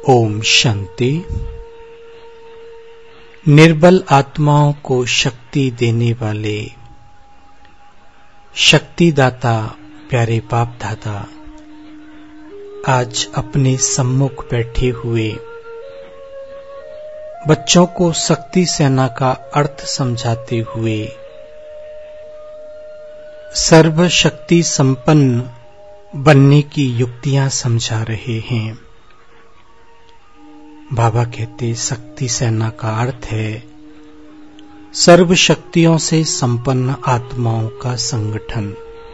ओम शांति। निर्बल आत्माओं को शक्ति देने वाले शक्तिदाता प्यारे बाप दादा आज अपने सम्मुख बैठे हुए बच्चों को शक्ति सेना का अर्थ समझाते हुए सर्वशक्ति संपन्न बनने की युक्तियां समझा रहे हैं। बाबा कहते शक्ति सेना का अर्थ है सर्व शक्तियों से संपन्न आत्माओं का संगठन,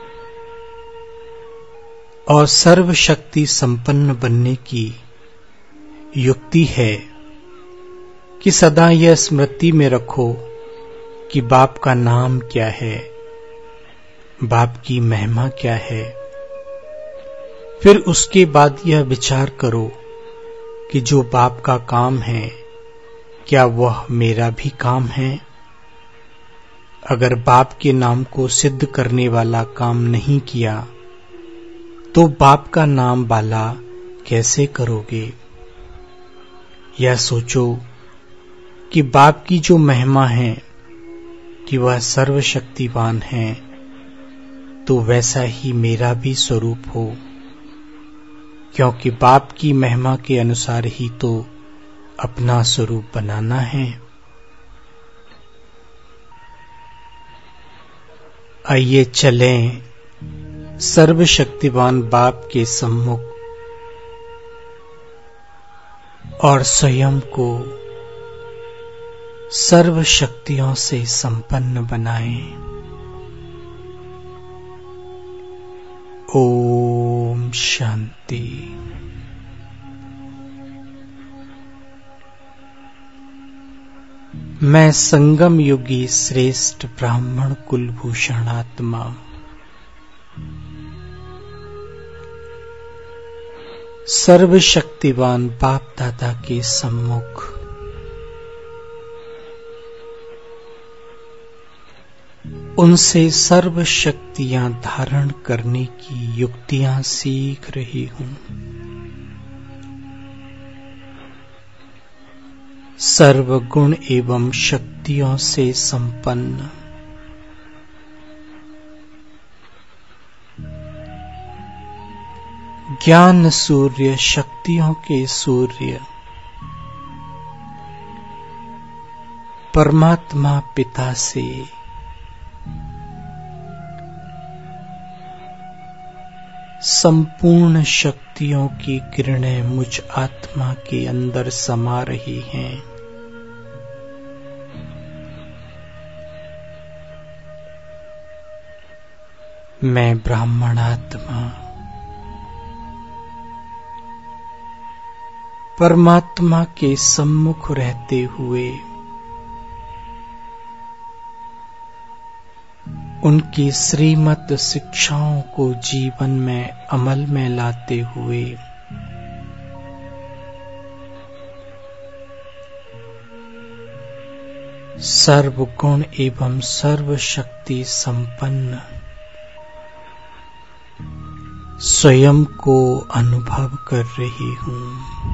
और सर्व शक्ति संपन्न बनने की युक्ति है कि सदा यह स्मृति में रखो कि बाप का नाम क्या है, बाप की महिमा क्या है। फिर उसके बाद यह विचार करो कि जो बाप का काम है क्या वह मेरा भी काम है। अगर बाप के नाम को सिद्ध करने वाला काम नहीं किया तो बाप का नाम वाला कैसे करोगे। यह सोचो कि बाप की जो महिमा है कि वह सर्वशक्तिवान है, तो वैसा ही मेरा भी स्वरूप हो, क्योंकि बाप की महिमा के अनुसार ही तो अपना स्वरूप बनाना है। आइए चलें सर्वशक्तिवान बाप के सम्मुख और स्वयं को सर्व शक्तियों से संपन्न बनाएं। ओम शांति। मैं संगम युगी श्रेष्ठ ब्राह्मण कुलभूषण आत्मा सर्वशक्तिवान बाप दादा के सम्मुख उनसे सर्व शक्तियां धारण करने की युक्तियां सीख रही हूं। सर्व गुण एवं शक्तियों से संपन्न ज्ञान सूर्य, शक्तियों के सूर्य परमात्मा पिता से संपूर्ण शक्तियों की किरणें मुझ आत्मा के अंदर समा रही हैं। मैं ब्राह्मण आत्मा परमात्मा के सम्मुख रहते हुए उनकी श्रीमत शिक्षाओं को जीवन में अमल में लाते हुए सर्व गुण एवं सर्व शक्ति संपन्न स्वयं को अनुभव कर रही हूं।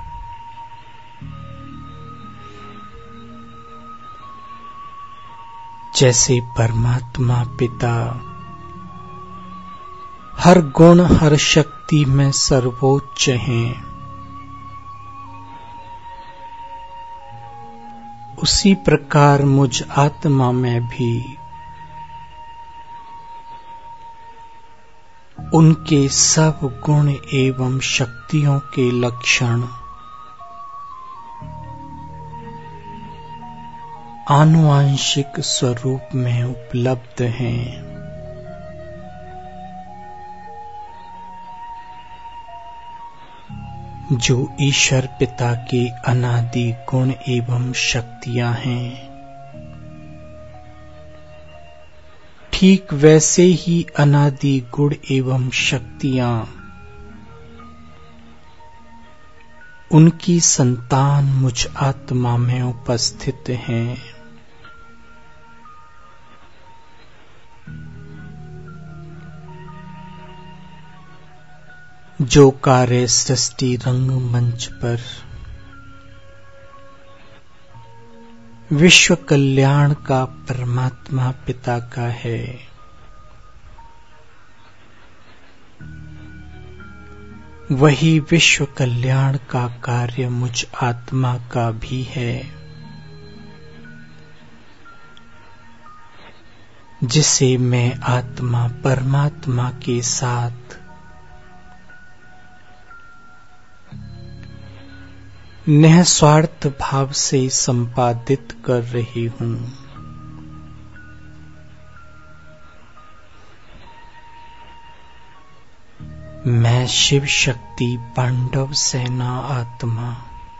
जैसे परमात्मा पिता हर गुण हर शक्ति में सर्वोच्च हैं, उसी प्रकार मुझ आत्मा में भी उनके सब गुण एवं शक्तियों के लक्षण आनुवांशिक स्वरूप में उपलब्ध हैं। जो ईश्वर पिता के अनादि गुण एवं शक्तियां हैं, ठीक वैसे ही अनादि गुण एवं शक्तियां उनकी संतान मुझ आत्मा में उपस्थित हैं। जो कार्य सृष्टि रंगमंच पर विश्व कल्याण का परमात्मा पिता का है, वही विश्व कल्याण का कार्य मुझ आत्मा का भी है, जिसे मैं आत्मा परमात्मा के साथ निस्वार्थ भाव से संपादित कर रही हूं। मैं शिव शक्ति पांडव सेना आत्मा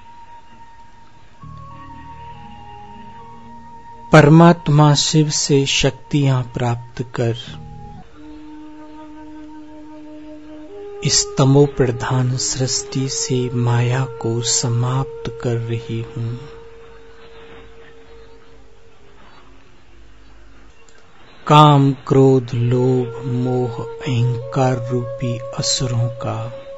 परमात्मा शिव से शक्तियां प्राप्त कर इस तमो प्रधान सृष्टि से माया को समाप्त कर रही हूं। काम, क्रोध, लोभ, मोह, अहंकार रूपी असुरों का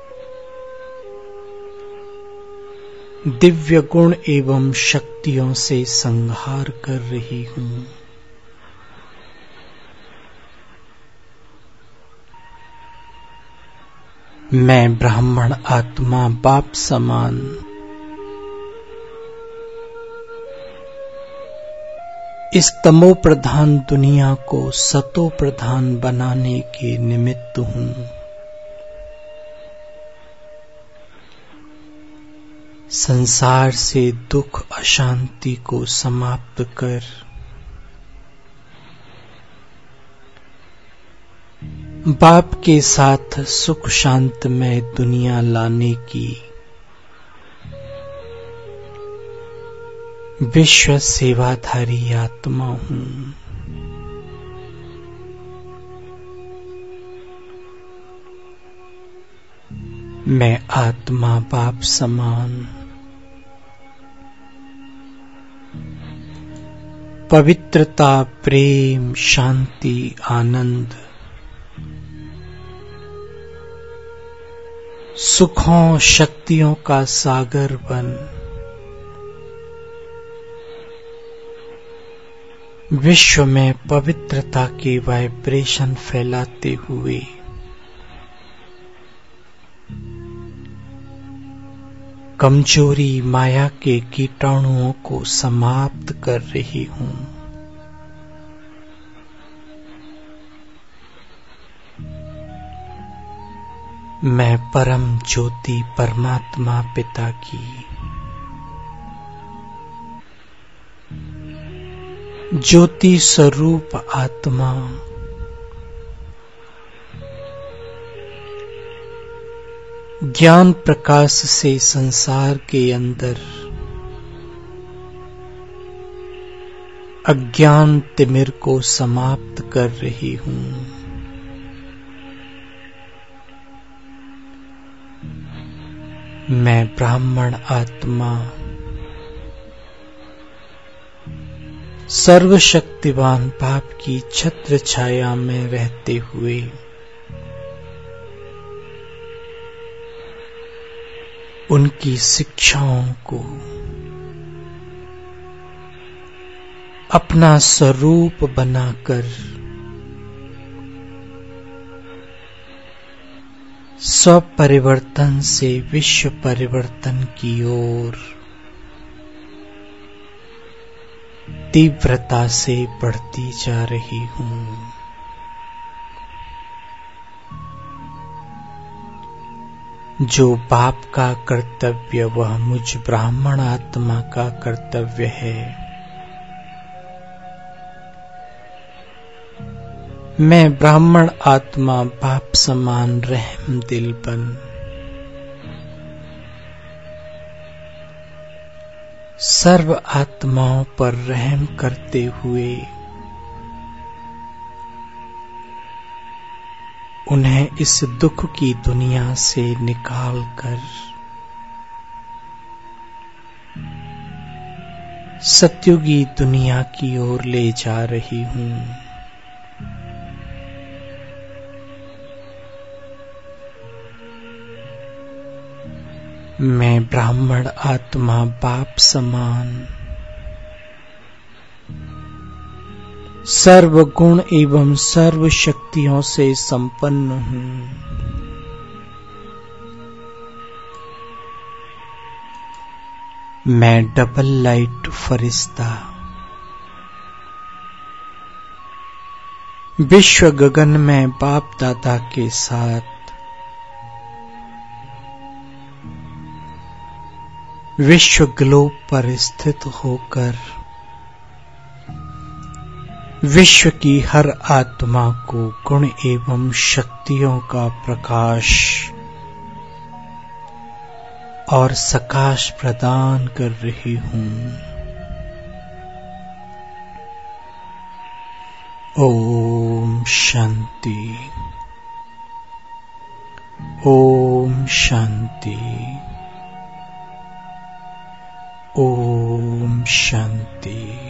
दिव्य गुण एवं शक्तियों से संहार कर रही हूं। मैं ब्राह्मण आत्मा बाप समान इस तमो प्रधान दुनिया को सतो प्रधान बनाने के निमित्त हूं। संसार से दुख अशांति को समाप्त कर बाप के साथ सुख शांतमय दुनिया लाने की विश्व सेवाधारी आत्मा हूं। मैं आत्मा बाप समान पवित्रता, प्रेम, शांति, आनंद, सुखों शक्तियों का सागर बन विश्व में पवित्रता के वाइब्रेशन फैलाते हुए कमजोरी माया के कीटाणुओं को समाप्त कर रही हूं। मैं परम ज्योति परमात्मा पिता की ज्योति स्वरूप आत्मा ज्ञान प्रकाश से संसार के अंदर अज्ञान तिमिर को समाप्त कर रही हूं। मैं ब्राह्मण आत्मा सर्वशक्तिवान बाप की छत्र छाया में रहते हुए उनकी शिक्षाओं को अपना स्वरूप बनाकर स्वपरिवर्तन से विश्व परिवर्तन की ओर तीव्रता से बढ़ती जा रही हूं। जो बाप का कर्तव्य वह मुझ ब्राह्मण आत्मा का कर्तव्य है। मैं ब्राह्मण आत्मा बाप समान रहम दिल बन सर्व आत्माओं पर रहम करते हुए उन्हें इस दुख की दुनिया से निकालकर सत्युगी दुनिया की ओर ले जा रही हूं। मैं ब्राह्मण आत्मा बाप समान सर्व गुण एवं सर्व शक्तियों से संपन्न हूँ। मैं डबल लाइट फरिश्ता विश्व गगन में बाप दादा के साथ विश्व ग्लोब पर स्थित होकर विश्व की हर आत्मा को गुण एवं शक्तियों का प्रकाश और सकाश प्रदान कर रही हूँ। ओम शांति, ओम शांति, ओम शांति।